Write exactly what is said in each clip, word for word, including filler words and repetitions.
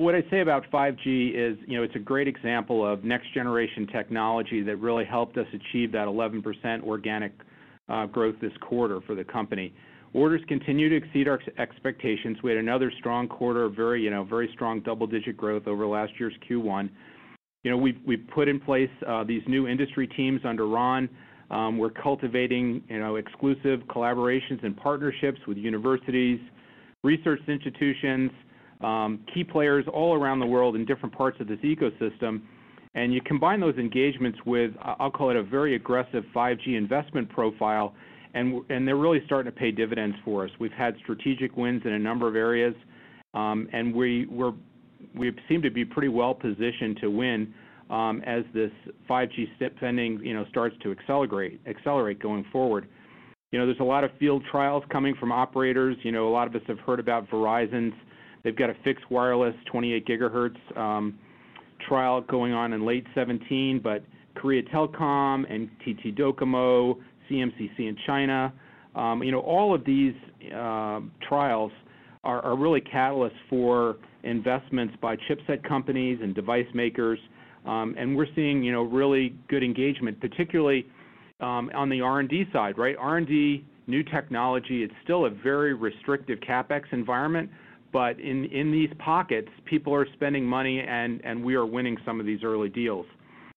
what I say about five G is, you know, it's a great example of next generation technology that really helped us achieve that eleven percent organic uh, growth this quarter for the company. Orders continue to exceed our expectations. We had another strong quarter, very, you know, very strong double-digit growth over last year's Q one. You know, we've, we've put in place uh, these new industry teams under Ron. Um, we're cultivating, you know, exclusive collaborations and partnerships with universities, research institutions, um, key players all around the world in different parts of this ecosystem. And you combine those engagements with, I'll call it a very aggressive five G investment profile, and, and they're really starting to pay dividends for us. We've had strategic wins in a number of areas, um, and we, we're, we seem to be pretty well positioned to win um, as this five G spending, you know, starts to accelerate, accelerate going forward. You know, there's a lot of field trials coming from operators. You know, a lot of us have heard about Verizon's. They've got a fixed wireless twenty-eight gigahertz um, trial going on in late seventeen, but Korea Telecom and T T Docomo, C M C C in China, um, you know, all of these uh, trials are, are really catalysts for investments by chipset companies and device makers, um, and we're seeing, you know, really good engagement, particularly um, on the R and D side, right? R and D, new technology, it's still a very restrictive CapEx environment, but in, in these pockets, people are spending money, and, and we are winning some of these early deals.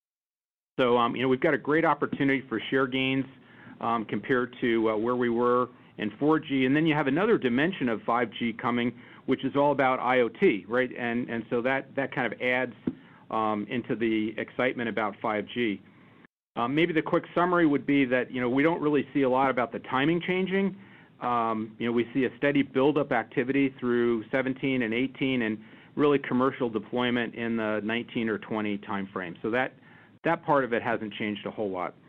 So, um, you know, we've got a great opportunity for share gains um, compared to uh, where we were in four G. And then you have another dimension of five G coming, which is all about IoT, right? And, and so that, that kind of adds um, into the excitement about five G. Um, maybe the quick summary would be that, you know, we don't really see a lot about the timing changing. Um, you know, we see a steady buildup activity through seventeen and eighteen, and really commercial deployment in the nineteen or twenty timeframe. So that, that part of it hasn't changed a whole lot.